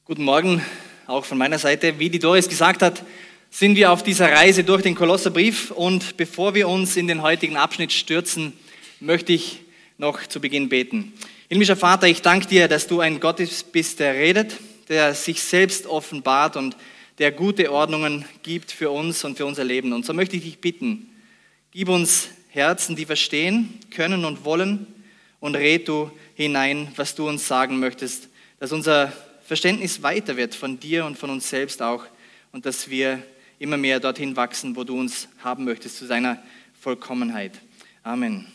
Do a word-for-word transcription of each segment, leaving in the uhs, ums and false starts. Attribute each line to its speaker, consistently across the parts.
Speaker 1: Guten Morgen, auch von meiner Seite. Wie die Doris gesagt hat, sind wir auf dieser Reise durch den Kolosserbrief. Und bevor wir uns in den heutigen Abschnitt stürzen, möchte ich noch zu Beginn beten. Himmlischer Vater, ich danke dir, dass du ein Gott bist, der redet, der sich selbst offenbart und der gute Ordnungen gibt für uns und für unser Leben. Und so möchte ich dich bitten, gib uns Herzen, die verstehen können und wollen, und red du hinein, was du uns sagen möchtest, dass unser Verständnis weiter wird von dir und von uns selbst auch und dass wir immer mehr dorthin wachsen, wo du uns haben möchtest, zu seiner Vollkommenheit. Amen.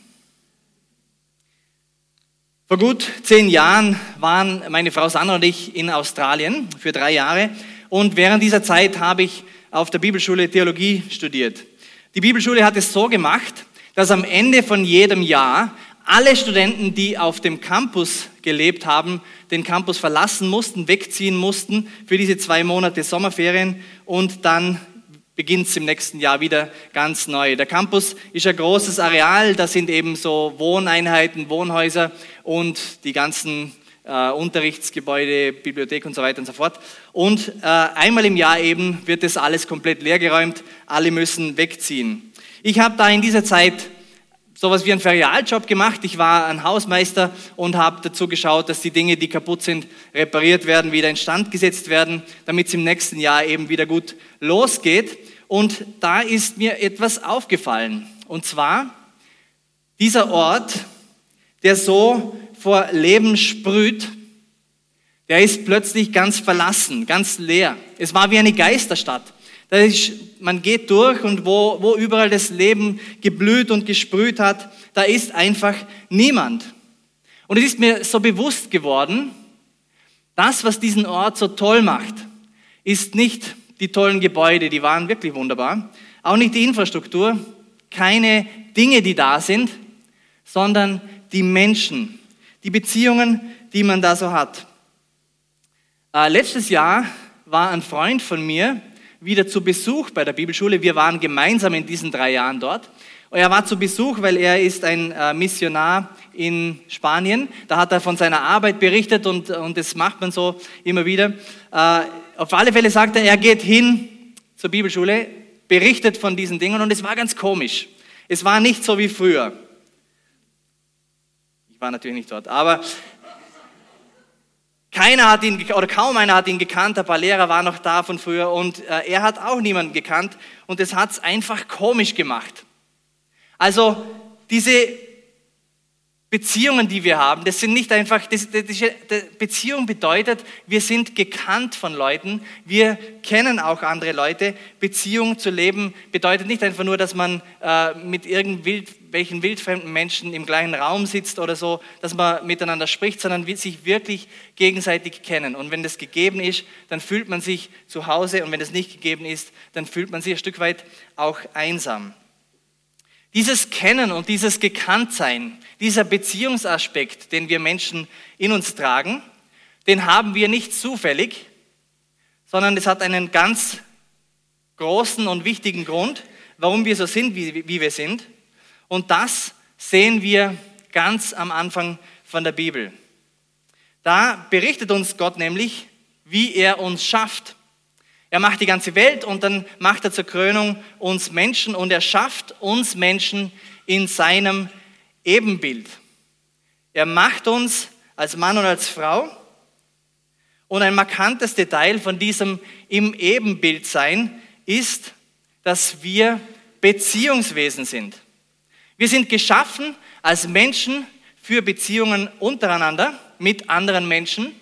Speaker 1: Vor gut zehn Jahren waren meine Frau Sandra und ich in Australien für drei Jahre und während dieser Zeit habe ich auf der Bibelschule Theologie studiert. Die Bibelschule hat es so gemacht, dass am Ende von jedem Jahr alle Studenten, die auf dem Campus gelebt haben, den Campus verlassen mussten, wegziehen mussten für diese zwei Monate Sommerferien und dann beginnt es im nächsten Jahr wieder ganz neu. Der Campus ist ein großes Areal, da sind eben so Wohneinheiten, Wohnhäuser und die ganzen äh, Unterrichtsgebäude, Bibliothek und so weiter und so fort. Und äh, einmal im Jahr eben wird das alles komplett leergeräumt, alle müssen wegziehen. Ich habe da in dieser Zeit sowas wie einen Ferialjob gemacht. Ich war ein Hausmeister und habe dazu geschaut, dass die Dinge, die kaputt sind, repariert werden, wieder instand gesetzt werden, damit es im nächsten Jahr eben wieder gut losgeht. Und da ist mir etwas aufgefallen. Und zwar, dieser Ort, der so vor Leben sprüht, der ist plötzlich ganz verlassen, ganz leer. Es war wie eine Geisterstadt. Da ist, man geht durch und wo, wo überall das Leben geblüht und gesprüht hat, da ist einfach niemand. Und es ist mir so bewusst geworden, das, was diesen Ort so toll macht, ist nicht die tollen Gebäude, die waren wirklich wunderbar, auch nicht die Infrastruktur, keine Dinge, die da sind, sondern die Menschen, die Beziehungen, die man da so hat. Äh, letztes Jahr war ein Freund von mir wieder zu Besuch bei der Bibelschule. Wir waren gemeinsam in diesen drei Jahren dort. Und er war zu Besuch, weil er ist ein äh, Missionar in Spanien. Da hat er von seiner Arbeit berichtet und, und das macht man so immer wieder. Äh, auf alle Fälle sagt er, er geht hin zur Bibelschule, berichtet von diesen Dingen und es war ganz komisch. Es war nicht so wie früher. Ich war natürlich nicht dort, aber keiner hat ihn, oder kaum einer hat ihn gekannt, ein paar Lehrer waren noch da von früher und äh, er hat auch niemanden gekannt und das hat es einfach komisch gemacht. Also diese Beziehungen, die wir haben, das sind nicht einfach, das, das, das, Beziehung bedeutet, wir sind gekannt von Leuten, wir kennen auch andere Leute. Beziehung zu leben bedeutet nicht einfach nur, dass man äh, mit irgendwelchen wildfremden Menschen im gleichen Raum sitzt oder so, dass man miteinander spricht, sondern sich wirklich gegenseitig kennen. Und wenn das gegeben ist, dann fühlt man sich zu Hause und wenn das nicht gegeben ist, dann fühlt man sich ein Stück weit auch einsam. Dieses Kennen und dieses Gekanntsein, dieser Beziehungsaspekt, den wir Menschen in uns tragen, den haben wir nicht zufällig, sondern es hat einen ganz großen und wichtigen Grund, warum wir so sind, wie, wie wir sind. Und das sehen wir ganz am Anfang von der Bibel. Da berichtet uns Gott nämlich, wie er uns schafft. Er macht die ganze Welt und dann macht er zur Krönung uns Menschen und er schafft uns Menschen in seinem Ebenbild. Er macht uns als Mann und als Frau und ein markantes Detail von diesem im Ebenbild sein ist, dass wir Beziehungswesen sind. Wir sind geschaffen als Menschen für Beziehungen untereinander mit anderen Menschen.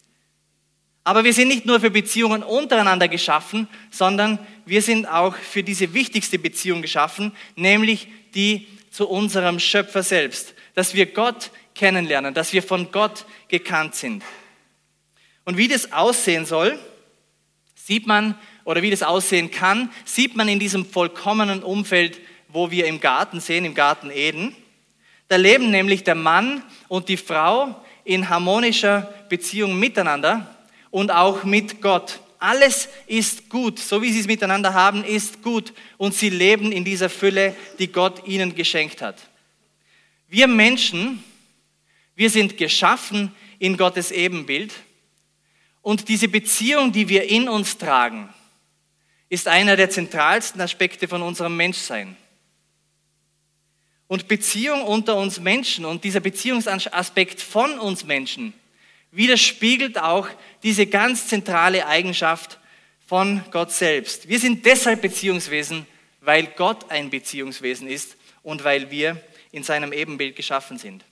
Speaker 1: Aber wir sind nicht nur für Beziehungen untereinander geschaffen, sondern wir sind auch für diese wichtigste Beziehung geschaffen, nämlich die zu unserem Schöpfer selbst, dass wir Gott kennenlernen, dass wir von Gott gekannt sind. Und wie das aussehen soll, sieht man, oder wie das aussehen kann, sieht man in diesem vollkommenen Umfeld, wo wir im Garten sehen, im Garten Eden. Da leben nämlich der Mann und die Frau in harmonischer Beziehung miteinander und auch mit Gott. Alles ist gut, so wie sie es miteinander haben, ist gut. Und sie leben in dieser Fülle, die Gott ihnen geschenkt hat. Wir Menschen, wir sind geschaffen in Gottes Ebenbild Und diese Beziehung, die wir in uns tragen, ist einer der zentralsten Aspekte von unserem Menschsein. Und Beziehung unter uns Menschen und dieser Beziehungsaspekt von uns Menschen widerspiegelt auch diese ganz zentrale Eigenschaft von Gott selbst. Wir sind deshalb Beziehungswesen, weil Gott ein Beziehungswesen ist und weil wir in seinem Ebenbild geschaffen sind.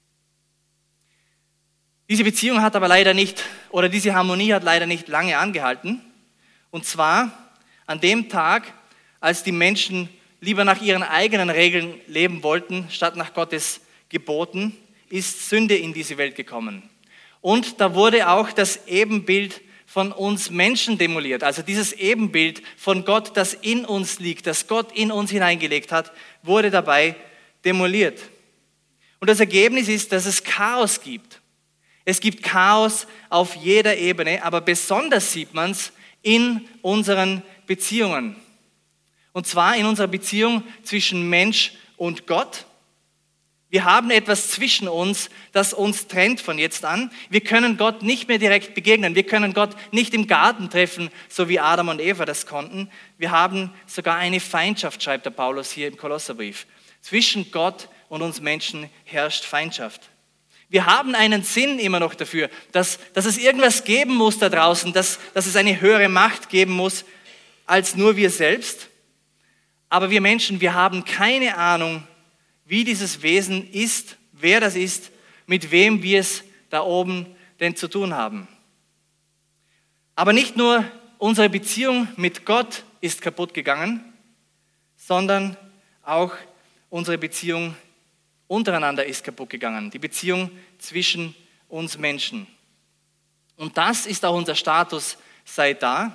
Speaker 1: Diese Beziehung hat aber leider nicht, oder diese Harmonie hat leider nicht lange angehalten. Und zwar an dem Tag, als die Menschen lieber nach ihren eigenen Regeln leben wollten, statt nach Gottes Geboten, ist Sünde in diese Welt gekommen. Und da wurde auch das Ebenbild von uns Menschen demoliert. Also dieses Ebenbild von Gott, das in uns liegt, das Gott in uns hineingelegt hat, wurde dabei demoliert. Und das Ergebnis ist, dass es Chaos gibt. Es gibt Chaos auf jeder Ebene, aber besonders sieht man es in unseren Beziehungen. Und zwar in unserer Beziehung zwischen Mensch und Gott. Wir haben etwas zwischen uns, das uns trennt von jetzt an. Wir können Gott nicht mehr direkt begegnen. Wir können Gott nicht im Garten treffen, so wie Adam und Eva das konnten. Wir haben sogar eine Feindschaft, schreibt der Paulus hier im Kolosserbrief. Zwischen Gott und uns Menschen herrscht Feindschaft. Wir haben einen Sinn immer noch dafür, dass, dass es irgendwas geben muss da draußen, dass, dass es eine höhere Macht geben muss als nur wir selbst. Aber wir Menschen, wir haben keine Ahnung, wie dieses Wesen ist, wer das ist, mit wem wir es da oben denn zu tun haben. Aber nicht nur unsere Beziehung mit Gott ist kaputt gegangen, sondern auch unsere Beziehung untereinander ist kaputt gegangen, die Beziehung zwischen uns Menschen. Und das ist auch unser Status seit da.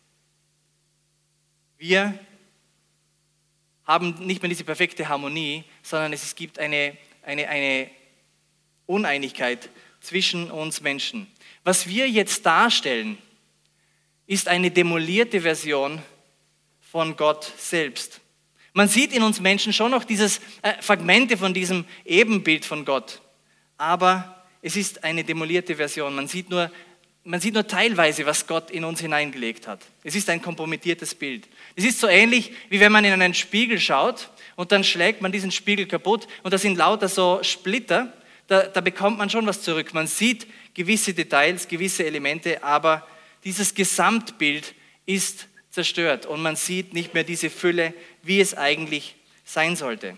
Speaker 1: Wir haben nicht mehr diese perfekte Harmonie, sondern es gibt eine, eine, eine Uneinigkeit zwischen uns Menschen. Was wir jetzt darstellen, ist eine demolierte Version von Gott selbst. Man sieht in uns Menschen schon noch dieses äh, Fragmente von diesem Ebenbild von Gott, aber es ist eine demolierte Version. Man sieht nur, man sieht nur teilweise, was Gott in uns hineingelegt hat. Es ist ein kompromittiertes Bild. Es ist so ähnlich, wie wenn man in einen Spiegel schaut und dann schlägt man diesen Spiegel kaputt und da sind lauter so Splitter, da, da bekommt man schon was zurück. Man sieht gewisse Details, gewisse Elemente, aber dieses Gesamtbild ist zerstört und man sieht nicht mehr diese Fülle, wie es eigentlich sein sollte.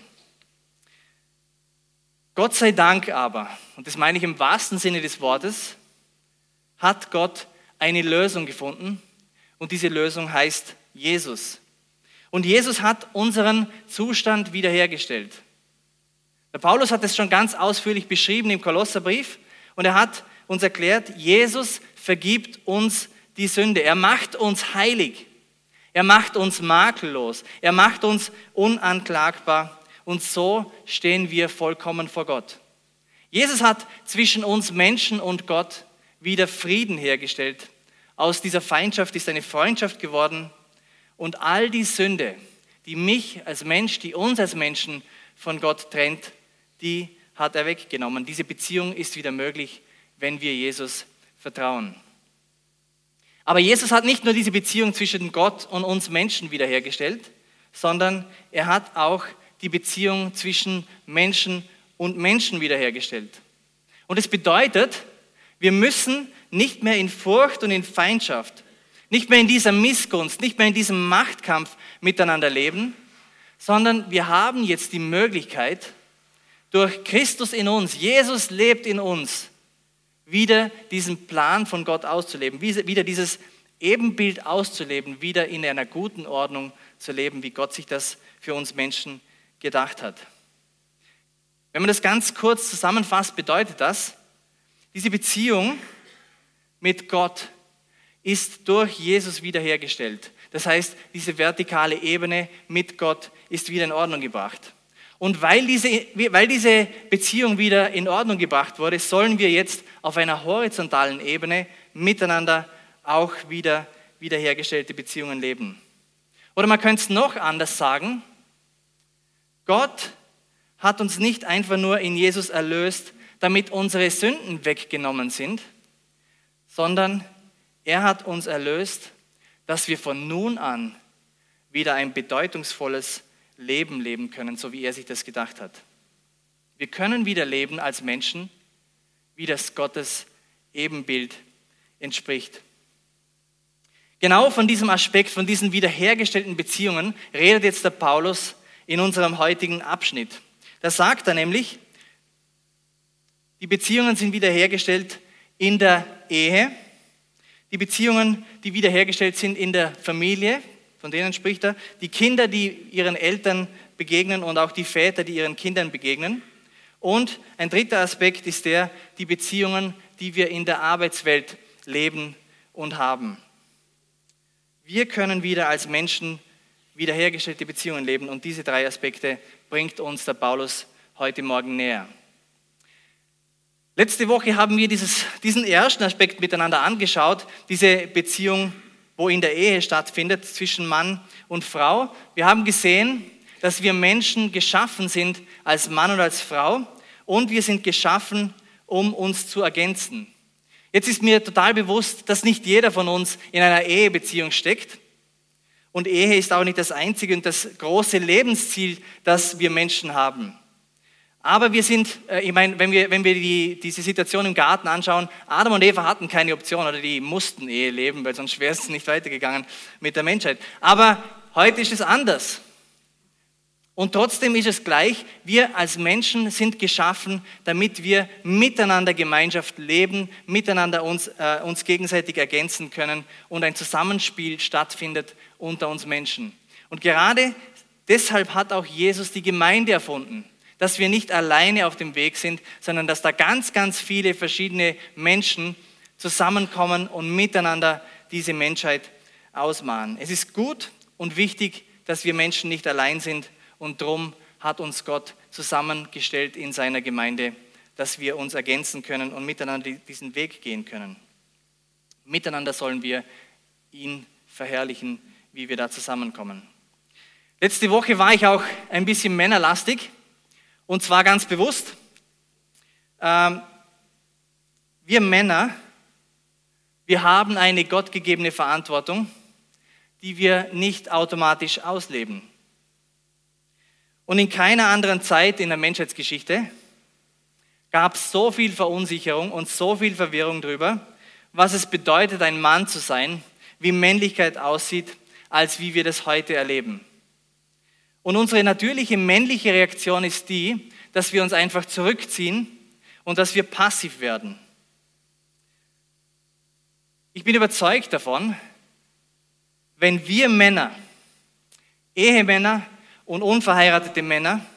Speaker 1: Gott sei Dank aber, und das meine ich im wahrsten Sinne des Wortes, hat Gott eine Lösung gefunden und diese Lösung heißt Jesus. Und Jesus hat unseren Zustand wiederhergestellt. Der Paulus hat es schon ganz ausführlich beschrieben im Kolosserbrief und er hat uns erklärt, Jesus vergibt uns die Sünde. Er macht uns heilig. Er macht uns makellos. Er macht uns unanklagbar. Und so stehen wir vollkommen vor Gott. Jesus hat zwischen uns Menschen und Gott wieder Frieden hergestellt. Aus dieser Feindschaft ist eine Freundschaft geworden. Und all die Sünde, die mich als Mensch, die uns als Menschen von Gott trennt, die hat er weggenommen. Diese Beziehung ist wieder möglich, wenn wir Jesus vertrauen. Aber Jesus hat nicht nur diese Beziehung zwischen Gott und uns Menschen wiederhergestellt, sondern er hat auch die Beziehung zwischen Menschen und Menschen wiederhergestellt. Und es bedeutet, wir müssen nicht mehr in Furcht und in Feindschaft, nicht mehr in dieser Missgunst, nicht mehr in diesem Machtkampf miteinander leben, sondern wir haben jetzt die Möglichkeit, durch Christus in uns, Jesus lebt in uns, wieder diesen Plan von Gott auszuleben, wieder dieses Ebenbild auszuleben, wieder in einer guten Ordnung zu leben, wie Gott sich das für uns Menschen gedacht hat. Wenn man das ganz kurz zusammenfasst, bedeutet das, diese Beziehung mit Gott ist durch Jesus wiederhergestellt. Das heißt, diese vertikale Ebene mit Gott ist wieder in Ordnung gebracht. Und weil diese, weil diese Beziehung wieder in Ordnung gebracht wurde, sollen wir jetzt auf einer horizontalen Ebene miteinander auch wieder wiederhergestellte Beziehungen leben. Oder man könnte es noch anders sagen, Gott hat uns nicht einfach nur in Jesus erlöst, damit unsere Sünden weggenommen sind, sondern Er hat uns erlöst, dass wir von nun an wieder ein bedeutungsvolles Leben leben können, so wie er sich das gedacht hat. Wir können wieder leben als Menschen, wie das Gottes Ebenbild entspricht. Genau von diesem Aspekt, von diesen wiederhergestellten Beziehungen, redet jetzt der Paulus in unserem heutigen Abschnitt. Da sagt er nämlich, die Beziehungen sind wiederhergestellt in der Ehe, die Beziehungen, die wiederhergestellt sind in der Familie, von denen spricht er, die Kinder, die ihren Eltern begegnen und auch die Väter, die ihren Kindern begegnen. Und ein dritter Aspekt ist der, die Beziehungen, die wir in der Arbeitswelt leben und haben. Wir können wieder als Menschen wiederhergestellte Beziehungen leben und diese drei Aspekte bringt uns der Paulus heute Morgen näher. Letzte Woche haben wir dieses, diesen ersten Aspekt miteinander angeschaut, diese Beziehung, wo in der Ehe stattfindet zwischen Mann und Frau. Wir haben gesehen, dass wir Menschen geschaffen sind als Mann und als Frau und wir sind geschaffen, um uns zu ergänzen. Jetzt ist mir total bewusst, dass nicht jeder von uns in einer Ehebeziehung steckt und Ehe ist auch nicht das einzige und das große Lebensziel, das wir Menschen haben. Aber wir sind, ich meine, wenn wir, wenn wir die, diese Situation im Garten anschauen, Adam und Eva hatten keine Option oder die mussten Ehe leben, weil sonst wäre es nicht weitergegangen mit der Menschheit. Aber heute ist es anders. Und trotzdem ist es gleich, wir als Menschen sind geschaffen, damit wir miteinander Gemeinschaft leben, miteinander uns, äh, uns gegenseitig ergänzen können und ein Zusammenspiel stattfindet unter uns Menschen. Und gerade deshalb hat auch Jesus die Gemeinde erfunden. Dass wir nicht alleine auf dem Weg sind, sondern dass da ganz, ganz viele verschiedene Menschen zusammenkommen und miteinander diese Menschheit ausmachen. Es ist gut und wichtig, dass wir Menschen nicht allein sind und darum hat uns Gott zusammengestellt in seiner Gemeinde, dass wir uns ergänzen können und miteinander diesen Weg gehen können. Miteinander sollen wir ihn verherrlichen, wie wir da zusammenkommen. Letzte Woche war ich auch ein bisschen männerlastig. Und zwar ganz bewusst, ähm, wir Männer, wir haben eine gottgegebene Verantwortung, die wir nicht automatisch ausleben. Und in keiner anderen Zeit in der Menschheitsgeschichte gab es so viel Verunsicherung und so viel Verwirrung darüber, was es bedeutet, ein Mann zu sein, wie Männlichkeit aussieht, als wie wir das heute erleben. Und unsere natürliche männliche Reaktion ist die, dass wir uns einfach zurückziehen und dass wir passiv werden. Ich bin überzeugt davon, wenn wir Männer, Ehemänner und unverheiratete Männer,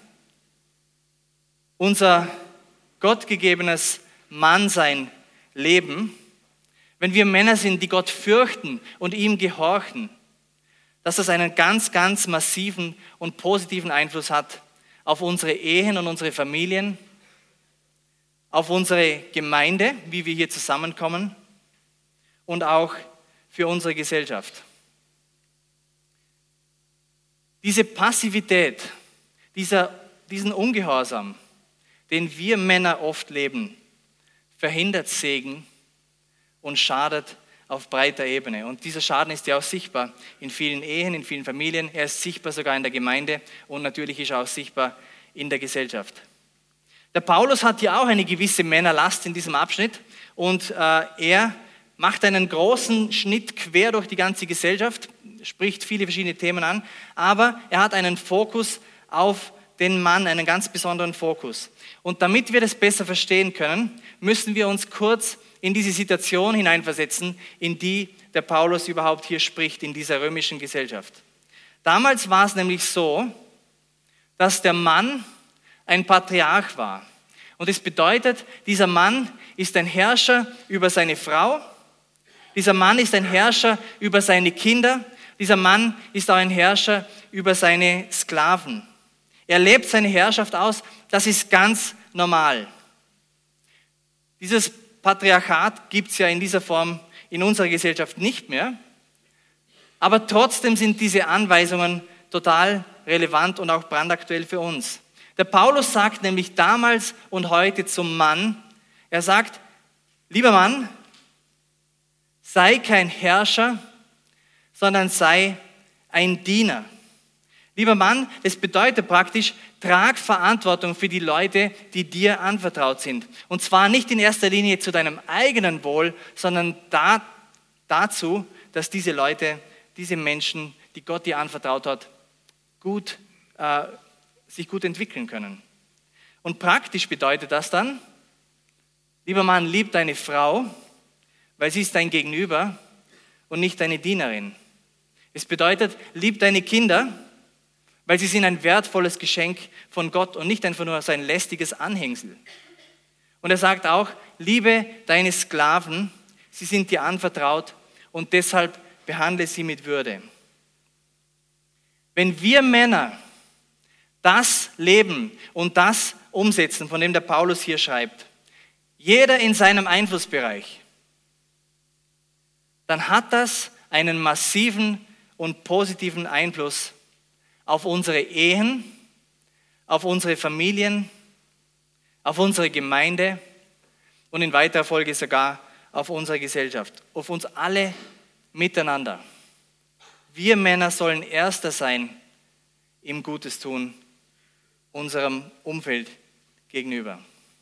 Speaker 1: unser gottgegebenes Mannsein leben, wenn wir Männer sind, die Gott fürchten und ihm gehorchen, dass das einen ganz, ganz massiven und positiven Einfluss hat auf unsere Ehen und unsere Familien, auf unsere Gemeinde, wie wir hier zusammenkommen und auch für unsere Gesellschaft. Diese Passivität, dieser, diesen Ungehorsam, den wir Männer oft leben, verhindert Segen und schadet auf breiter Ebene. Und dieser Schaden ist ja auch sichtbar in vielen Ehen, in vielen Familien. Er ist sichtbar sogar in der Gemeinde und natürlich ist er auch sichtbar in der Gesellschaft. Der Paulus hat hier auch eine gewisse Männerlast in diesem Abschnitt und äh, er macht einen großen Schnitt quer durch die ganze Gesellschaft, spricht viele verschiedene Themen an, aber er hat einen Fokus auf den Mann, einen ganz besonderen Fokus. Und damit wir das besser verstehen können, müssen wir uns kurz in diese Situation hineinversetzen, in die der Paulus überhaupt hier spricht, in dieser römischen Gesellschaft. Damals war es nämlich so, dass der Mann ein Patriarch war. Und das bedeutet, dieser Mann ist ein Herrscher über seine Frau, dieser Mann ist ein Herrscher über seine Kinder, dieser Mann ist auch ein Herrscher über seine Sklaven. Er lebt seine Herrschaft aus, das ist ganz normal. Dieses Patriarchat gibt es ja in dieser Form in unserer Gesellschaft nicht mehr, aber trotzdem sind diese Anweisungen total relevant und auch brandaktuell für uns. Der Paulus sagt nämlich damals und heute zum Mann, er sagt, lieber Mann, Sei kein Herrscher, sondern sei ein Diener. Lieber Mann, das bedeutet praktisch, trag Verantwortung für die Leute, die dir anvertraut sind. Und zwar nicht in erster Linie zu deinem eigenen Wohl, sondern da, dazu, dass diese Leute, diese Menschen, die Gott dir anvertraut hat, gut, äh, sich gut entwickeln können. Und praktisch bedeutet das dann, lieber Mann, lieb deine Frau, weil sie ist dein Gegenüber und nicht deine Dienerin. Es bedeutet, lieb deine Kinder, weil sie sind ein wertvolles Geschenk von Gott und nicht einfach nur sein lästiges Anhängsel. Und er sagt auch, liebe deine Sklaven, sie sind dir anvertraut und deshalb behandle sie mit Würde. Wenn wir Männer das leben und das umsetzen, von dem der Paulus hier schreibt, jeder in seinem Einflussbereich, dann hat das einen massiven und positiven Einfluss auf unsere Ehen, auf unsere Familien, auf unsere Gemeinde und in weiterer Folge sogar auf unsere Gesellschaft, auf uns alle miteinander. Wir Männer sollen Erster sein im Gutes tun, unserem Umfeld gegenüber.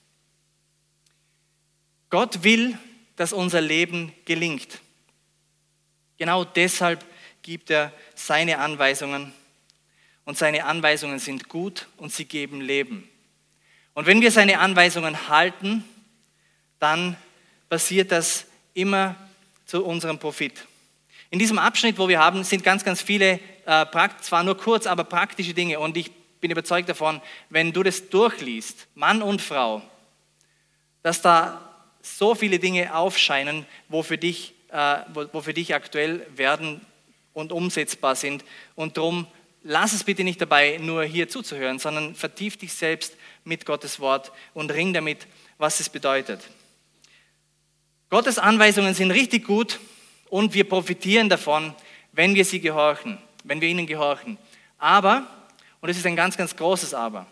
Speaker 1: Gott will, dass unser Leben gelingt. Genau deshalb gibt er seine Anweisungen. Und seine Anweisungen sind gut und sie geben Leben. Und wenn wir seine Anweisungen halten, dann passiert das immer zu unserem Profit. In diesem Abschnitt, wo wir haben, sind ganz, ganz viele, äh, zwar nur kurz, aber praktische Dinge. Und ich bin überzeugt davon, wenn du das durchliest, Mann und Frau, dass da so viele Dinge aufscheinen, wo für dich, äh, wo, wo für dich aktuell werden und umsetzbar sind. Und darum, lass es bitte nicht dabei, nur hier zuzuhören, sondern vertief dich selbst mit Gottes Wort und ring damit, was es bedeutet. Gottes Anweisungen sind richtig gut und wir profitieren davon, wenn wir sie gehorchen, wenn wir ihnen gehorchen. Aber, und das ist ein ganz, ganz großes Aber,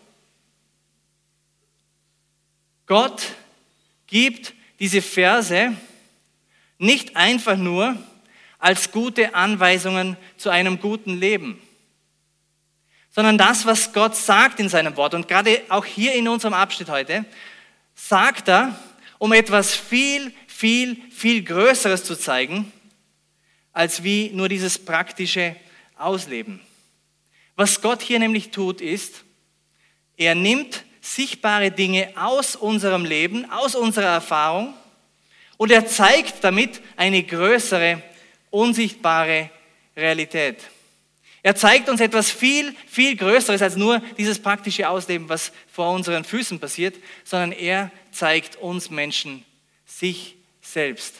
Speaker 1: Gott gibt diese Verse nicht einfach nur als gute Anweisungen zu einem guten Leben, sondern das, was Gott sagt in seinem Wort, und gerade auch hier in unserem Abschnitt heute, sagt er, um etwas viel, viel, viel Größeres zu zeigen, als wie nur dieses praktische Ausleben. Was Gott hier nämlich tut, ist, er nimmt sichtbare Dinge aus unserem Leben, aus unserer Erfahrung, und er zeigt damit eine größere, unsichtbare Realität. Er zeigt uns etwas viel, viel Größeres als nur dieses praktische Ausleben, was vor unseren Füßen passiert, sondern er zeigt uns Menschen sich selbst.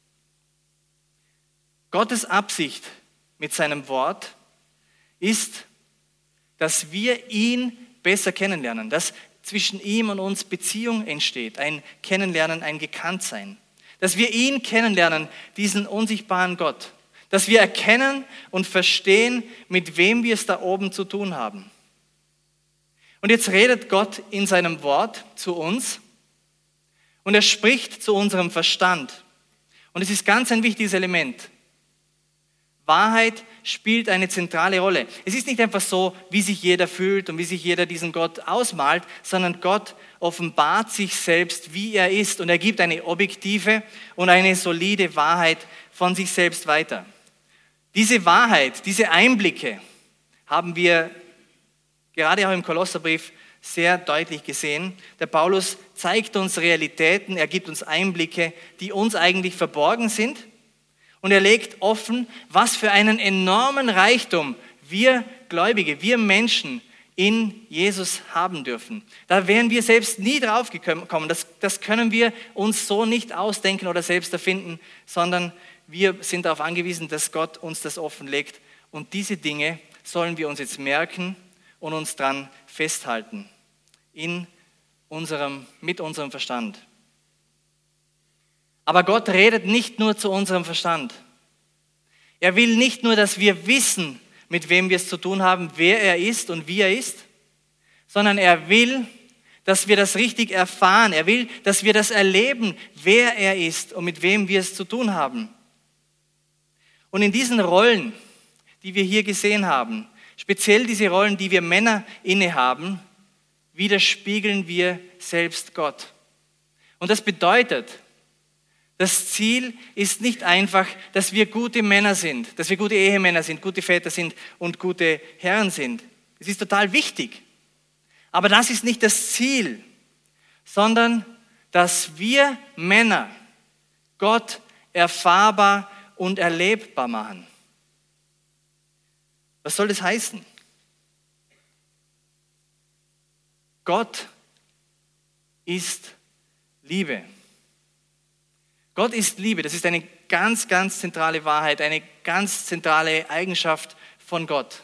Speaker 1: Gottes Absicht mit seinem Wort ist, dass wir ihn besser kennenlernen, dass zwischen ihm und uns Beziehung entsteht, ein Kennenlernen, ein Gekanntsein. Dass wir ihn kennenlernen, diesen unsichtbaren Gott. Dass wir erkennen und verstehen, mit wem wir es da oben zu tun haben. Und jetzt redet Gott in seinem Wort zu uns und er spricht zu unserem Verstand. Und es ist ganz ein wichtiges Element. Wahrheit spielt eine zentrale Rolle. Es ist nicht einfach so, wie sich jeder fühlt und wie sich jeder diesen Gott ausmalt, sondern Gott offenbart sich selbst, wie er ist, und er gibt eine objektive und eine solide Wahrheit von sich selbst weiter. Diese Wahrheit, diese Einblicke haben wir gerade auch im Kolosserbrief sehr deutlich gesehen. Der Paulus zeigt uns Realitäten, er gibt uns Einblicke, die uns eigentlich verborgen sind. Und er legt offen, was für einen enormen Reichtum wir Gläubige, wir Menschen in Jesus haben dürfen. Da wären wir selbst nie drauf gekommen. Das, das können wir uns so nicht ausdenken oder selbst erfinden, sondern wir sind darauf angewiesen, dass Gott uns das offenlegt. Und diese Dinge sollen wir uns jetzt merken und uns dran festhalten in unserem, mit unserem Verstand. Aber Gott redet nicht nur zu unserem Verstand. Er will nicht nur, dass wir wissen, mit wem wir es zu tun haben, wer er ist und wie er ist, sondern er will, dass wir das richtig erfahren. Er will, dass wir das erleben, wer er ist und mit wem wir es zu tun haben. Und in diesen Rollen, die wir hier gesehen haben, speziell diese Rollen, die wir Männer innehaben, widerspiegeln wir selbst Gott. Und das bedeutet, das Ziel ist nicht einfach, dass wir gute Männer sind, dass wir gute Ehemänner sind, gute Väter sind und gute Herren sind. Das ist total wichtig. Aber das ist nicht das Ziel, sondern dass wir Männer Gott erfahrbar und erlebbar machen. Was soll das heißen? Gott ist Liebe. Gott ist Liebe. Das ist eine ganz, ganz zentrale Wahrheit, eine ganz zentrale Eigenschaft von Gott.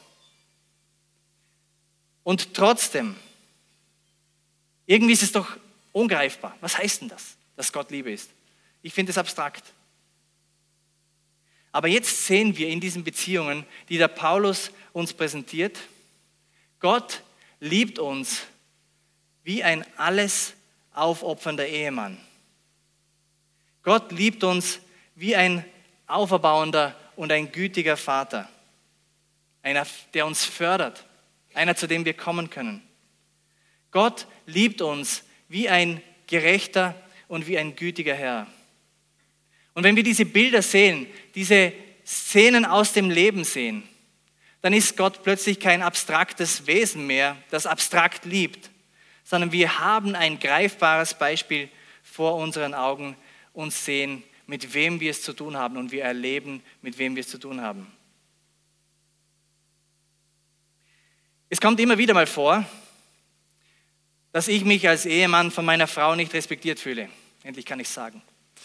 Speaker 1: Und trotzdem, irgendwie ist es doch ungreifbar. Was heißt denn das, dass Gott Liebe ist? Ich finde es abstrakt. Aber jetzt sehen wir in diesen Beziehungen, die der Paulus uns präsentiert, Gott liebt uns wie ein alles aufopfernder Ehemann. Gott liebt uns wie ein auferbauender und ein gütiger Vater. Einer, der uns fördert. Einer, zu dem wir kommen können. Gott liebt uns wie ein gerechter und wie ein gütiger Herr. Und wenn wir diese Bilder sehen, diese Szenen aus dem Leben sehen, dann ist Gott plötzlich kein abstraktes Wesen mehr, das abstrakt liebt, sondern wir haben ein greifbares Beispiel vor unseren Augen und sehen, mit wem wir es zu tun haben und wir erleben, mit wem wir es zu tun haben. Es kommt immer wieder mal vor, dass ich mich als Ehemann von meiner Frau nicht respektiert fühle. Endlich kann ich es sagen.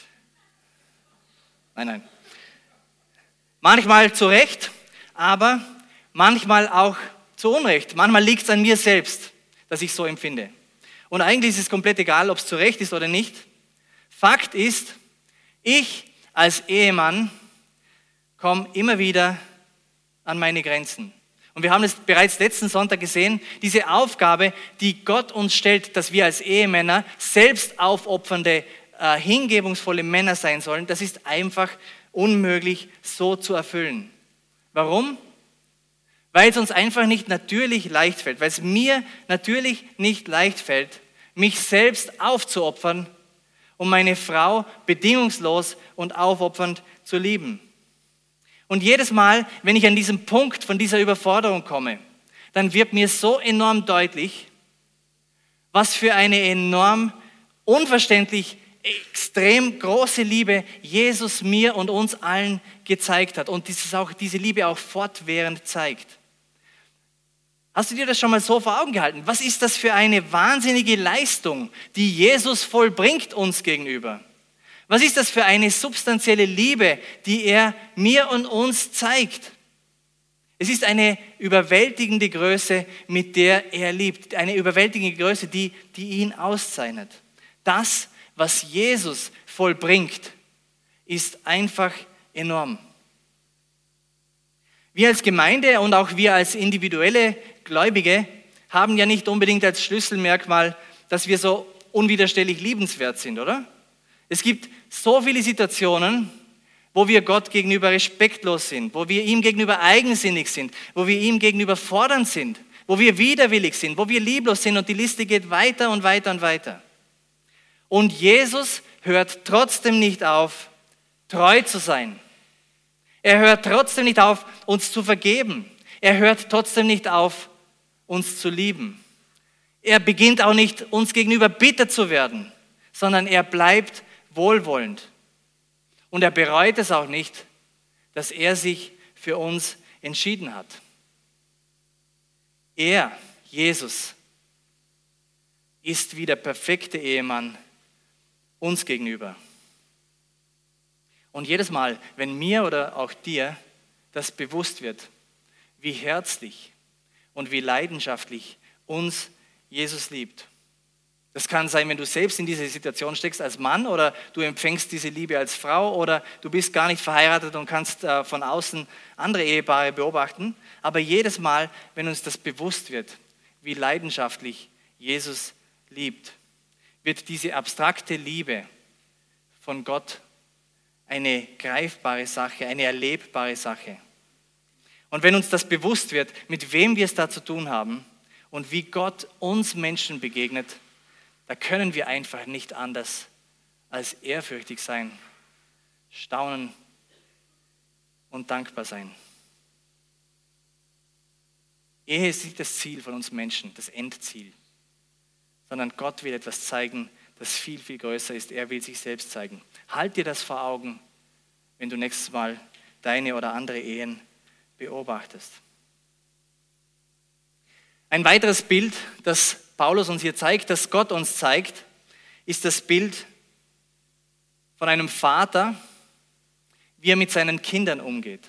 Speaker 1: Nein, nein. Manchmal zu Recht, aber manchmal auch zu Unrecht. Manchmal liegt es an mir selbst, dass ich so empfinde. Und eigentlich ist es komplett egal, ob es zu Recht ist oder nicht. Fakt ist, ich als Ehemann komme immer wieder an meine Grenzen. Und wir haben es bereits letzten Sonntag gesehen, diese Aufgabe, die Gott uns stellt, dass wir als Ehemänner selbst aufopfernde, äh, hingebungsvolle Männer sein sollen, das ist einfach unmöglich so zu erfüllen. Warum? Weil es uns einfach nicht natürlich leicht fällt, weil es mir natürlich nicht leicht fällt, mich selbst aufzuopfern, um meine Frau bedingungslos und aufopfernd zu lieben. Und jedes Mal, wenn ich an diesen Punkt von dieser Überforderung komme, dann wird mir so enorm deutlich, was für eine enorm unverständlich extrem große Liebe Jesus mir und uns allen gezeigt hat und dieses auch, diese Liebe auch fortwährend zeigt. Hast du dir das schon mal so vor Augen gehalten? Was ist das für eine wahnsinnige Leistung, die Jesus vollbringt uns gegenüber? Was ist das für eine substanzielle Liebe, die er mir und uns zeigt? Es ist eine überwältigende Größe, mit der er liebt. Eine überwältigende Größe, die, die ihn auszeichnet. Das, was Jesus vollbringt, ist einfach enorm. Wir als Gemeinde und auch wir als individuelle Gläubige haben ja nicht unbedingt als Schlüsselmerkmal, dass wir so unwiderstehlich liebenswert sind, oder? Es gibt so viele Situationen, wo wir Gott gegenüber respektlos sind, wo wir ihm gegenüber eigensinnig sind, wo wir ihm gegenüber fordernd sind, wo wir widerwillig sind, wo wir lieblos sind und die Liste geht weiter und weiter und weiter. Und Jesus hört trotzdem nicht auf, treu zu sein. Er hört trotzdem nicht auf, uns zu vergeben. Er hört trotzdem nicht auf, uns zu lieben. Er beginnt auch nicht, uns gegenüber bitter zu werden, sondern er bleibt wohlwollend. Und er bereut es auch nicht, dass er sich für uns entschieden hat. Er, Jesus, ist wie der perfekte Ehemann uns gegenüber. Und jedes Mal, wenn mir oder auch dir das bewusst wird, wie herzlich und wie leidenschaftlich uns Jesus liebt. Das kann sein, wenn du selbst in diese Situation steckst als Mann oder du empfängst diese Liebe als Frau oder du bist gar nicht verheiratet und kannst äh, von außen andere Ehepaare beobachten. Aber jedes Mal, wenn uns das bewusst wird, wie leidenschaftlich Jesus liebt, wird diese abstrakte Liebe von Gott eine greifbare Sache, eine erlebbare Sache. Und wenn uns das bewusst wird, mit wem wir es da zu tun haben und wie Gott uns Menschen begegnet, da können wir einfach nicht anders als ehrfürchtig sein, staunen und dankbar sein. Ehe ist nicht das Ziel von uns Menschen, das Endziel, sondern Gott will etwas zeigen, das viel, viel größer ist. Er will sich selbst zeigen. Halt dir das vor Augen, wenn du nächstes Mal deine oder andere Ehen beobachtest. Ein weiteres Bild, das Paulus uns hier zeigt, das Gott uns zeigt, ist das Bild von einem Vater, wie er mit seinen Kindern umgeht.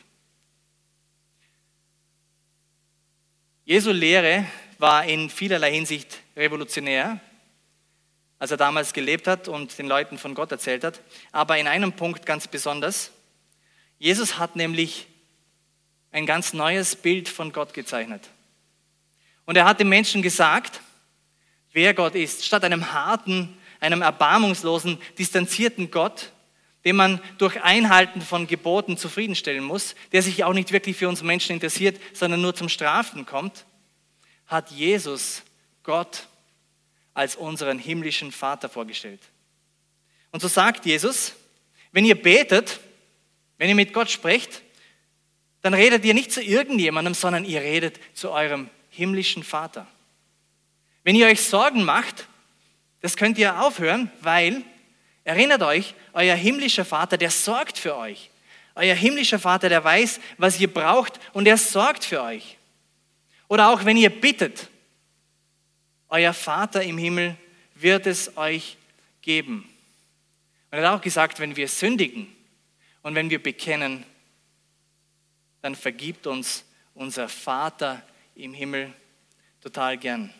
Speaker 1: Jesu Lehre war in vielerlei Hinsicht revolutionär, als er damals gelebt hat und den Leuten von Gott erzählt hat, aber in einem Punkt ganz besonders. Jesus hat nämlich ein ganz neues Bild von Gott gezeichnet. Und er hat den Menschen gesagt, wer Gott ist. Statt einem harten, einem erbarmungslosen, distanzierten Gott, den man durch Einhalten von Geboten zufriedenstellen muss, der sich auch nicht wirklich für uns Menschen interessiert, sondern nur zum Strafen kommt, hat Jesus Gott als unseren himmlischen Vater vorgestellt. Und so sagt Jesus, wenn ihr betet, wenn ihr mit Gott sprecht, dann redet ihr nicht zu irgendjemandem, sondern ihr redet zu eurem himmlischen Vater. Wenn ihr euch Sorgen macht, das könnt ihr aufhören, weil, erinnert euch, euer himmlischer Vater, der sorgt für euch. Euer himmlischer Vater, der weiß, was ihr braucht und er sorgt für euch. Oder auch wenn ihr bittet, euer Vater im Himmel wird es euch geben. Und er hat auch gesagt, wenn wir sündigen und wenn wir bekennen, dann vergibt uns unser Vater im Himmel total gern.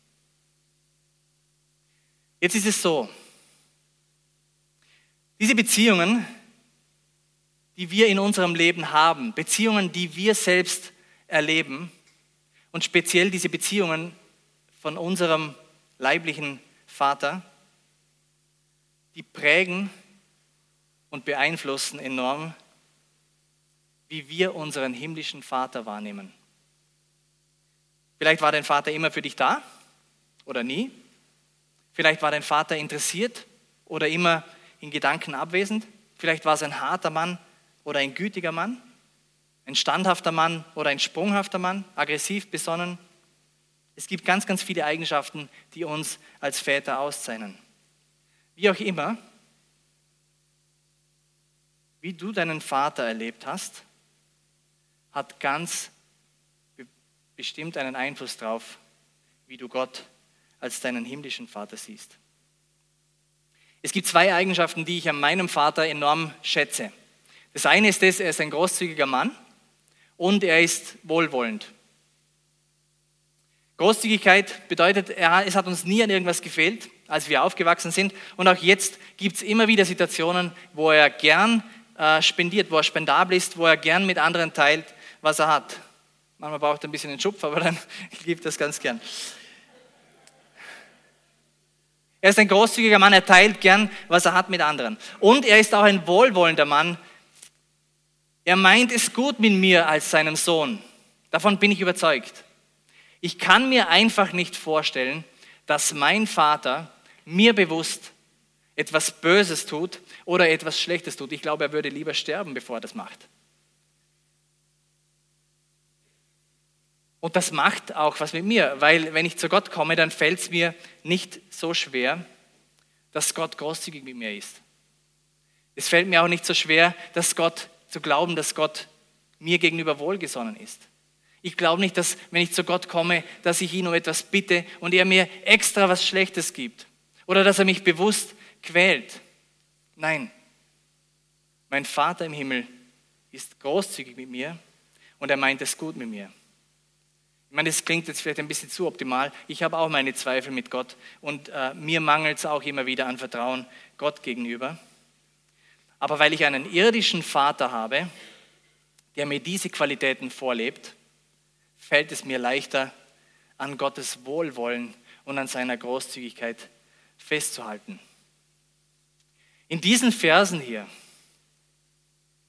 Speaker 1: Jetzt ist es so, diese Beziehungen, die wir in unserem Leben haben, Beziehungen, die wir selbst erleben und speziell diese Beziehungen von unserem leiblichen Vater, die prägen und beeinflussen enorm, wie wir unseren himmlischen Vater wahrnehmen. Vielleicht war dein Vater immer für dich da oder nie. Vielleicht war dein Vater interessiert oder immer in Gedanken abwesend. Vielleicht war es ein harter Mann oder ein gütiger Mann, ein standhafter Mann oder ein sprunghafter Mann, aggressiv, besonnen. Es gibt ganz, ganz viele Eigenschaften, die uns als Väter auszeichnen. Wie auch immer, wie du deinen Vater erlebt hast, hat ganz bestimmt einen Einfluss darauf, wie du Gott als deinen himmlischen Vater siehst. Es gibt zwei Eigenschaften, die ich an meinem Vater enorm schätze. Das eine ist das, er ist ein großzügiger Mann und er ist wohlwollend. Großzügigkeit bedeutet, er, es hat uns nie an irgendwas gefehlt, als wir aufgewachsen sind. Und auch jetzt gibt es immer wieder Situationen, wo er gern äh, spendiert, wo er spendabel ist, wo er gern mit anderen teilt, was er hat. Manchmal braucht er ein bisschen den Schupf, aber dann gibt das ganz gern. Er ist ein großzügiger Mann, er teilt gern, was er hat mit anderen. Und er ist auch ein wohlwollender Mann. Er meint es gut mit mir als seinem Sohn. Davon bin ich überzeugt. Ich kann mir einfach nicht vorstellen, dass mein Vater mir bewusst etwas Böses tut oder etwas Schlechtes tut. Ich glaube, er würde lieber sterben, bevor er das macht. Und das macht auch was mit mir, weil wenn ich zu Gott komme, dann fällt es mir nicht so schwer, dass Gott großzügig mit mir ist. Es fällt mir auch nicht so schwer, dass Gott zu glauben, dass Gott mir gegenüber wohlgesonnen ist. Ich glaube nicht, dass, wenn ich zu Gott komme, dass ich ihn um etwas bitte und er mir extra was Schlechtes gibt oder dass er mich bewusst quält. Nein, mein Vater im Himmel ist großzügig mit mir und er meint es gut mit mir. Ich meine, das klingt jetzt vielleicht ein bisschen zu optimal. Ich habe auch meine Zweifel mit Gott und äh, mir mangelt es auch immer wieder an Vertrauen Gott gegenüber. Aber weil ich einen irdischen Vater habe, der mir diese Qualitäten vorlebt, fällt es mir leichter, an Gottes Wohlwollen und an seiner Großzügigkeit festzuhalten. In diesen Versen hier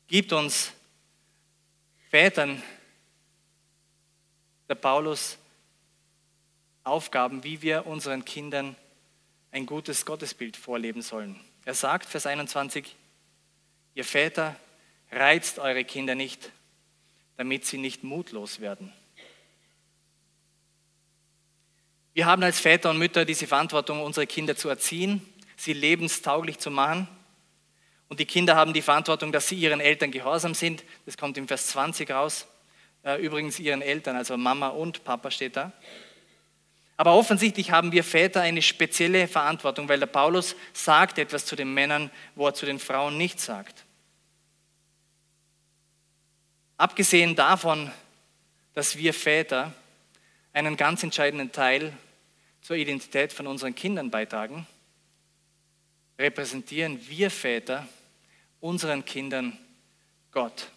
Speaker 1: gibt uns Vätern, der Paulus, Aufgaben, wie wir unseren Kindern ein gutes Gottesbild vorleben sollen. Er sagt, Vers einundzwanzig, ihr Väter, reizt eure Kinder nicht, damit sie nicht mutlos werden. Wir haben als Väter und Mütter diese Verantwortung, unsere Kinder zu erziehen, sie lebenstauglich zu machen. Und die Kinder haben die Verantwortung, dass sie ihren Eltern gehorsam sind. Das kommt im Vers zwanzig raus. Übrigens ihren Eltern, also Mama und Papa steht da. Aber offensichtlich haben wir Väter eine spezielle Verantwortung, weil der Paulus sagt etwas zu den Männern, wo er zu den Frauen nichts sagt. Abgesehen davon, dass wir Väter einen ganz entscheidenden Teil zur Identität von unseren Kindern beitragen, repräsentieren wir Väter unseren Kindern Gott.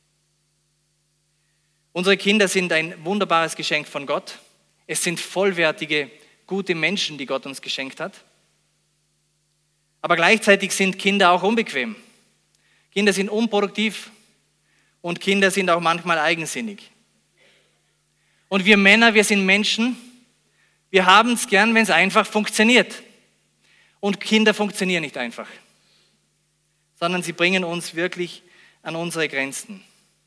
Speaker 1: Unsere Kinder sind ein wunderbares Geschenk von Gott. Es sind vollwertige, gute Menschen, die Gott uns geschenkt hat. Aber gleichzeitig sind Kinder auch unbequem. Kinder sind unproduktiv und Kinder sind auch manchmal eigensinnig. Und wir Männer, wir sind Menschen, wir haben es gern, wenn es einfach funktioniert. Und Kinder funktionieren nicht einfach, sondern sie bringen uns wirklich an unsere Grenzen.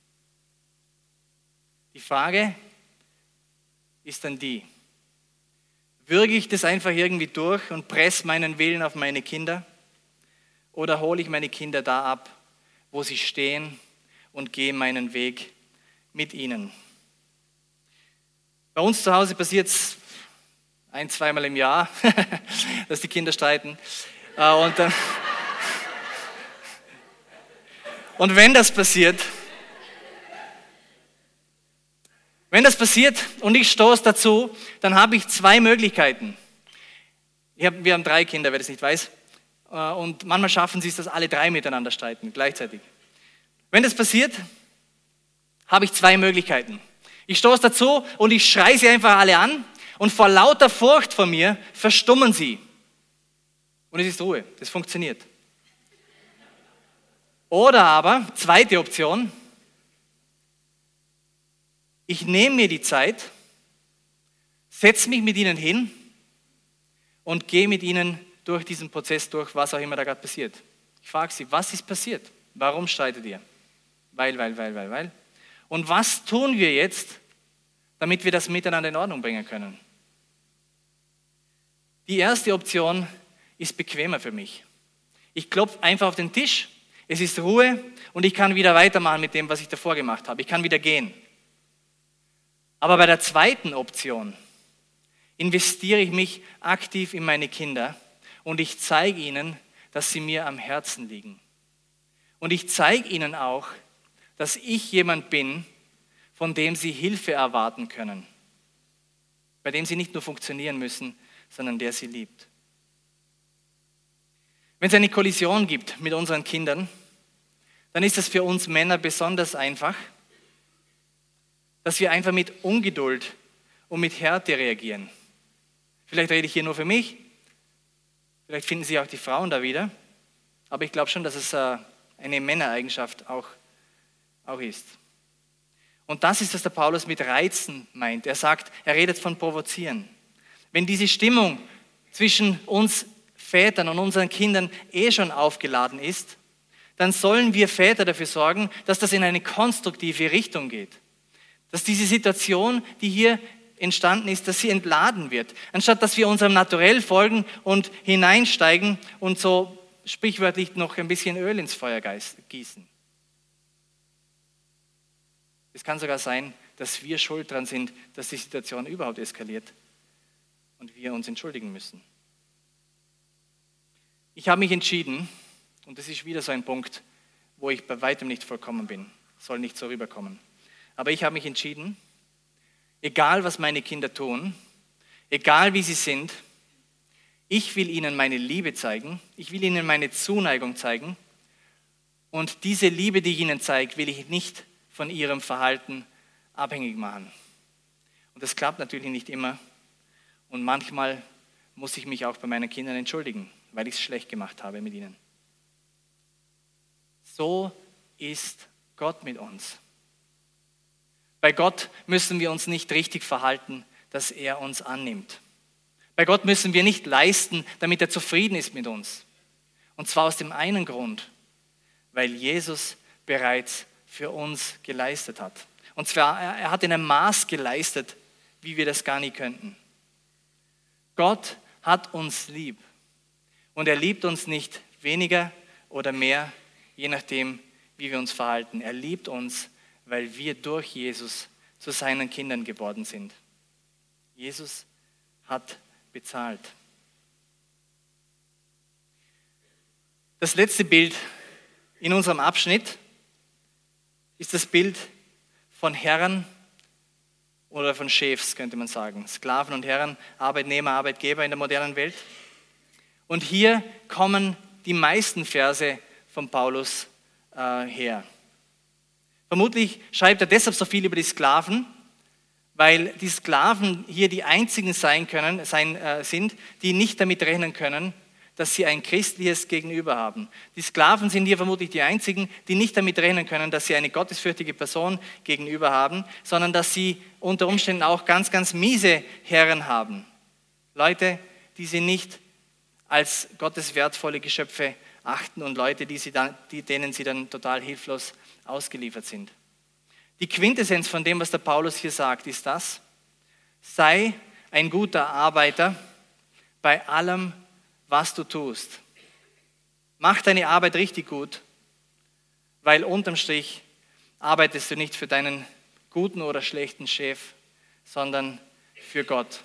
Speaker 1: Die Frage ist dann die, würge ich das einfach irgendwie durch und presse meinen Willen auf meine Kinder oder hole ich meine Kinder da ab, wo sie stehen und gehe meinen Weg mit ihnen? Bei uns zu Hause passiert es ein-, zweimal im Jahr, dass die Kinder streiten. Und, dann und wenn das passiert, wenn das passiert und ich stoße dazu, dann habe ich zwei Möglichkeiten. Ich hab, wir haben drei Kinder, wer das nicht weiß. Und manchmal schaffen sie es, dass alle drei miteinander streiten, gleichzeitig. Wenn das passiert, habe ich zwei Möglichkeiten. Ich stoße dazu und ich schreie sie einfach alle an. Und vor lauter Furcht vor mir verstummen sie. Und es ist Ruhe. Das funktioniert. Oder aber, zweite Option, ich nehme mir die Zeit, setze mich mit ihnen hin und gehe mit ihnen durch diesen Prozess durch, was auch immer da gerade passiert. Ich frage sie, was ist passiert? Warum streitet ihr? Weil, weil, weil, weil, weil. Und was tun wir jetzt, damit wir das miteinander in Ordnung bringen können? Die erste Option ist bequemer für mich. Ich klopfe einfach auf den Tisch, es ist Ruhe und ich kann wieder weitermachen mit dem, was ich davor gemacht habe. Ich kann wieder gehen. Aber bei der zweiten Option investiere ich mich aktiv in meine Kinder und ich zeige ihnen, dass sie mir am Herzen liegen. Und ich zeige ihnen auch, dass ich jemand bin, von dem sie Hilfe erwarten können, bei dem sie nicht nur funktionieren müssen, sondern der sie liebt. Wenn es eine Kollision gibt mit unseren Kindern, dann ist es für uns Männer besonders einfach, dass wir einfach mit Ungeduld und mit Härte reagieren. Vielleicht rede ich hier nur für mich, vielleicht finden Sie auch die Frauen da wieder, aber ich glaube schon, dass es eine Männereigenschaft auch, auch ist. Und das ist, was der Paulus mit Reizen meint. Er sagt, er redet von Provozieren. Wenn diese Stimmung zwischen uns Vätern und unseren Kindern eh schon aufgeladen ist, dann sollen wir Väter dafür sorgen, dass das in eine konstruktive Richtung geht. Dass diese Situation, die hier entstanden ist, dass sie entladen wird. Anstatt dass wir unserem Naturell folgen und hineinsteigen und so sprichwörtlich noch ein bisschen Öl ins Feuer gießen. Es kann sogar sein, dass wir schuld daran sind, dass die Situation überhaupt eskaliert und wir uns entschuldigen müssen. Ich habe mich entschieden, und das ist wieder so ein Punkt, wo ich bei weitem nicht vollkommen bin, soll nicht so rüberkommen. Aber ich habe mich entschieden, egal was meine Kinder tun, egal wie sie sind, ich will ihnen meine Liebe zeigen, ich will ihnen meine Zuneigung zeigen und diese Liebe, die ich ihnen zeige, will ich nicht von ihrem Verhalten abhängig machen. Und das klappt natürlich nicht immer und manchmal muss ich mich auch bei meinen Kindern entschuldigen, weil ich es schlecht gemacht habe mit ihnen. So ist Gott mit uns. Bei Gott müssen wir uns nicht richtig verhalten, dass er uns annimmt. Bei Gott müssen wir nicht leisten, damit er zufrieden ist mit uns. Und zwar aus dem einen Grund, weil Jesus bereits für uns geleistet hat. Und zwar, er hat in einem Maß geleistet, wie wir das gar nie könnten. Gott hat uns lieb. Und er liebt uns nicht weniger oder mehr, je nachdem, wie wir uns verhalten. Er liebt uns, weil wir durch Jesus zu seinen Kindern geworden sind. Jesus hat bezahlt. Das letzte Bild in unserem Abschnitt ist das Bild von Herren oder von Chefs, könnte man sagen. Sklaven und Herren, Arbeitnehmer, Arbeitgeber in der modernen Welt. Und hier kommen die meisten Verse von Paulus äh, her. Vermutlich schreibt er deshalb so viel über die Sklaven, weil die Sklaven hier die einzigen sein können, sein, äh, sind, die nicht damit rechnen können, dass sie ein christliches Gegenüber haben. Die Sklaven sind hier vermutlich die einzigen, die nicht damit rechnen können, dass sie eine gottesfürchtige Person gegenüber haben, sondern dass sie unter Umständen auch ganz, ganz miese Herren haben. Leute, die sie nicht als Gottes wertvolle Geschöpfe achten und Leute, die sie dann, die, denen sie dann total hilflos ausgeliefert sind. Die Quintessenz von dem, was der Paulus hier sagt, ist das: Sei ein guter Arbeiter bei allem, was du tust. Mach deine Arbeit richtig gut, weil unterm Strich arbeitest du nicht für deinen guten oder schlechten Chef, sondern für Gott.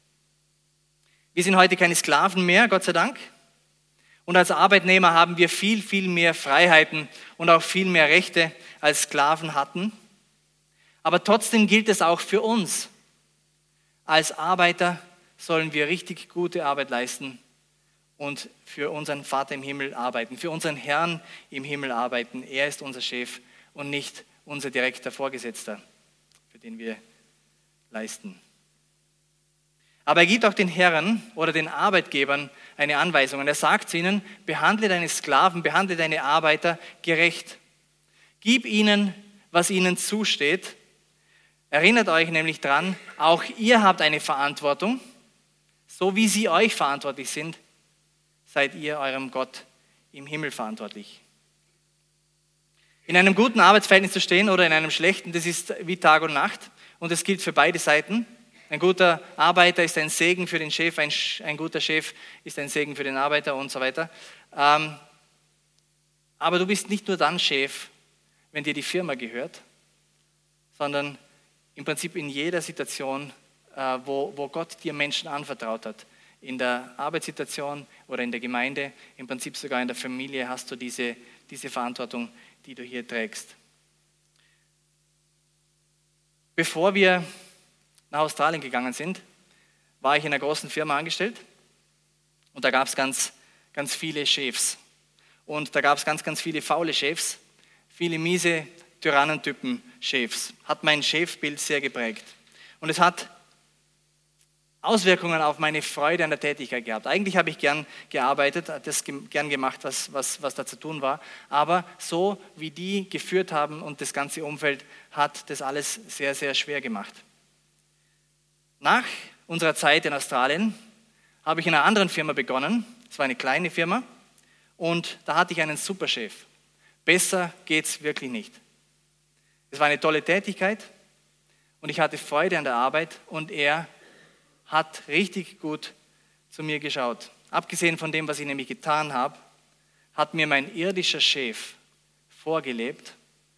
Speaker 1: Wir sind heute keine Sklaven mehr, Gott sei Dank. Und als Arbeitnehmer haben wir viel, viel mehr Freiheiten und auch viel mehr Rechte, als Sklaven hatten. Aber trotzdem gilt es auch für uns. Als Arbeiter sollen wir richtig gute Arbeit leisten und für unseren Vater im Himmel arbeiten, für unseren Herrn im Himmel arbeiten. Er ist unser Chef und nicht unser direkter Vorgesetzter, für den wir leisten. Aber er gibt auch den Herren oder den Arbeitgebern eine Anweisung. Und er sagt zu ihnen: Behandle deine Sklaven, behandle deine Arbeiter gerecht. Gib ihnen, was ihnen zusteht. Erinnert euch nämlich dran, auch ihr habt eine Verantwortung. So wie sie euch verantwortlich sind, seid ihr eurem Gott im Himmel verantwortlich. In einem guten Arbeitsverhältnis zu stehen oder in einem schlechten, das ist wie Tag und Nacht. Und das gilt für beide Seiten. Ein guter Arbeiter ist ein Segen für den Chef, ein, ein guter Chef ist ein Segen für den Arbeiter und so weiter. Ähm, aber du bist nicht nur dann Chef, wenn dir die Firma gehört, sondern im Prinzip in jeder Situation, äh, wo, wo Gott dir Menschen anvertraut hat. In der Arbeitssituation oder in der Gemeinde, im Prinzip sogar in der Familie hast du diese, diese Verantwortung, die du hier trägst. Bevor wir nach Australien gegangen sind, war ich in einer großen Firma angestellt und da gab es ganz, ganz viele Chefs. Und da gab es ganz, ganz viele faule Chefs, viele miese Tyrannentypen Chefs. Hat mein Chefbild sehr geprägt. Und es hat Auswirkungen auf meine Freude an der Tätigkeit gehabt. Eigentlich habe ich gern gearbeitet, das gern gemacht, was, was, was da zu tun war. Aber so wie die geführt haben und das ganze Umfeld hat das alles sehr, sehr schwer gemacht. Nach unserer Zeit in Australien habe ich in einer anderen Firma begonnen. Es war eine kleine Firma und da hatte ich einen Superchef. Besser geht es wirklich nicht. Es war eine tolle Tätigkeit und ich hatte Freude an der Arbeit und er hat richtig gut zu mir geschaut. Abgesehen von dem, was ich nämlich getan habe, hat mir mein irdischer Chef vorgelebt,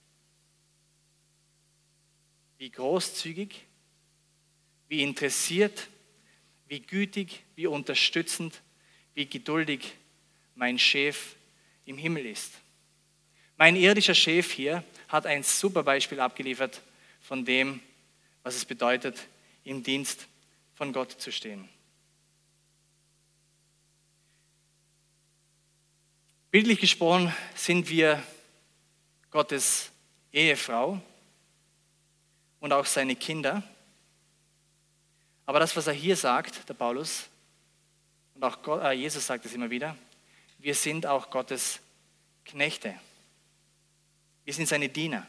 Speaker 1: wie großzügig, wie interessiert, wie gütig, wie unterstützend, wie geduldig mein Chef im Himmel ist. Mein irdischer Chef hier hat ein super Beispiel abgeliefert von dem, was es bedeutet, im Dienst von Gott zu stehen. Bildlich gesprochen sind wir Gottes Ehefrau und auch seine Kinder. Aber das, was er hier sagt, der Paulus, und auch Gott, äh, Jesus sagt es immer wieder, wir sind auch Gottes Knechte. Wir sind seine Diener.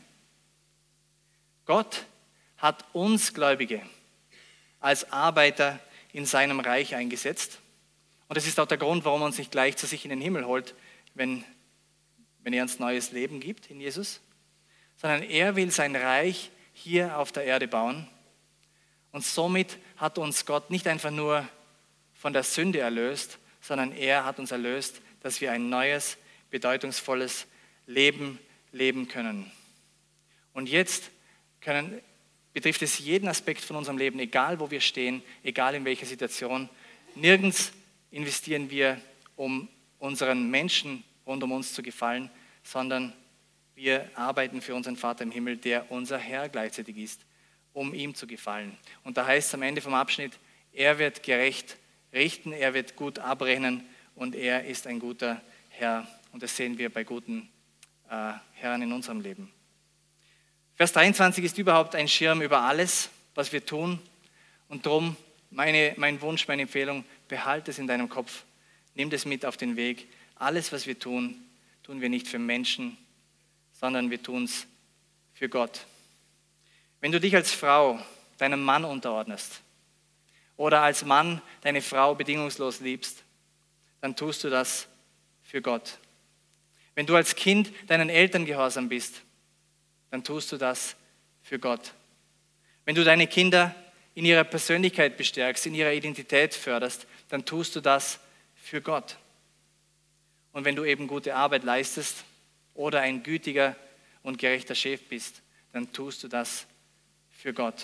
Speaker 1: Gott hat uns Gläubige als Arbeiter in seinem Reich eingesetzt. Und das ist auch der Grund, warum er uns nicht gleich zu sich in den Himmel holt, wenn, wenn er uns neues Leben gibt in Jesus, sondern er will sein Reich hier auf der Erde bauen. Und somit hat uns Gott nicht einfach nur von der Sünde erlöst, sondern er hat uns erlöst, dass wir ein neues, bedeutungsvolles Leben leben können. Und jetzt können, betrifft es jeden Aspekt von unserem Leben, egal wo wir stehen, egal in welcher Situation. Nirgends investieren wir, um unseren Menschen rund um uns zu gefallen, sondern wir arbeiten für unseren Vater im Himmel, der unser Herr gleichzeitig ist, um ihm zu gefallen. Und da heißt es am Ende vom Abschnitt, er wird gerecht richten, er wird gut abrechnen und er ist ein guter Herr. Und das sehen wir bei guten äh, Herren in unserem Leben. Vers dreiundzwanzig ist überhaupt ein Schirm über alles, was wir tun. Und darum meine, mein Wunsch, meine Empfehlung, behalte es in deinem Kopf. Nimm das mit auf den Weg. Alles, was wir tun, tun wir nicht für Menschen, sondern wir tun es für Gott. Wenn du dich als Frau deinem Mann unterordnest oder als Mann deine Frau bedingungslos liebst, dann tust du das für Gott. Wenn du als Kind deinen Eltern gehorsam bist, dann tust du das für Gott. Wenn du deine Kinder in ihrer Persönlichkeit bestärkst, in ihrer Identität förderst, dann tust du das für Gott. Und wenn du eben gute Arbeit leistest oder ein gütiger und gerechter Chef bist, dann tust du das für Gott.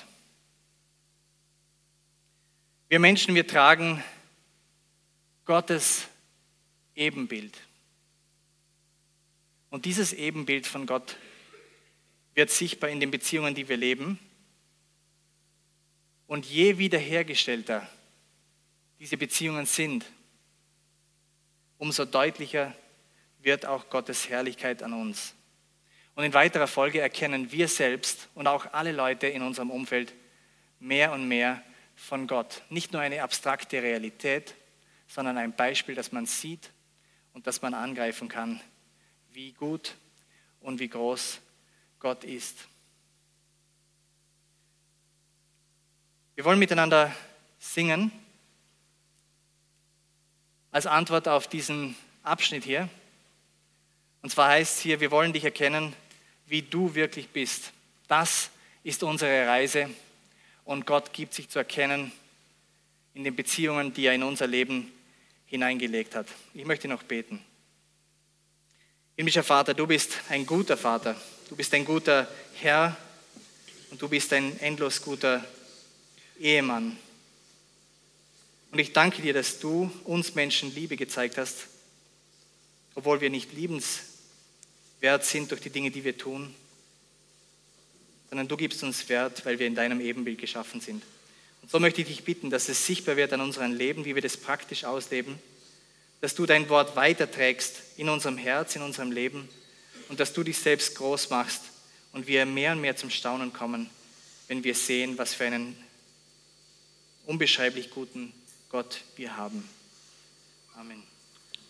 Speaker 1: Wir Menschen, wir tragen Gottes Ebenbild. Und dieses Ebenbild von Gott wird sichtbar in den Beziehungen, die wir leben. Und je wiederhergestellter diese Beziehungen sind, umso deutlicher wird auch Gottes Herrlichkeit an uns. Und in weiterer Folge erkennen wir selbst und auch alle Leute in unserem Umfeld mehr und mehr von Gott. Nicht nur eine abstrakte Realität, sondern ein Beispiel, das man sieht und das man angreifen kann, wie gut und wie groß Gott ist. Wir wollen miteinander singen, als Antwort auf diesen Abschnitt hier. Und zwar heißt es hier, wir wollen dich erkennen, wie du wirklich bist. Das ist unsere Reise und Gott gibt sich zu erkennen in den Beziehungen, die er in unser Leben hineingelegt hat. Ich möchte noch beten. Himmlischer Vater, du bist ein guter Vater, du bist ein guter Herr und du bist ein endlos guter Ehemann. Und ich danke dir, dass du uns Menschen Liebe gezeigt hast, obwohl wir nicht liebenswert sind durch die Dinge, die wir tun, sondern du gibst uns Wert, weil wir in deinem Ebenbild geschaffen sind. Und so möchte ich dich bitten, dass es sichtbar wird an unserem Leben, wie wir das praktisch ausleben, dass du dein Wort weiterträgst in unserem Herz, in unserem Leben und dass du dich selbst groß machst und wir mehr und mehr zum Staunen kommen, wenn wir sehen, was für einen unbeschreiblich guten Gott wir haben. Amen.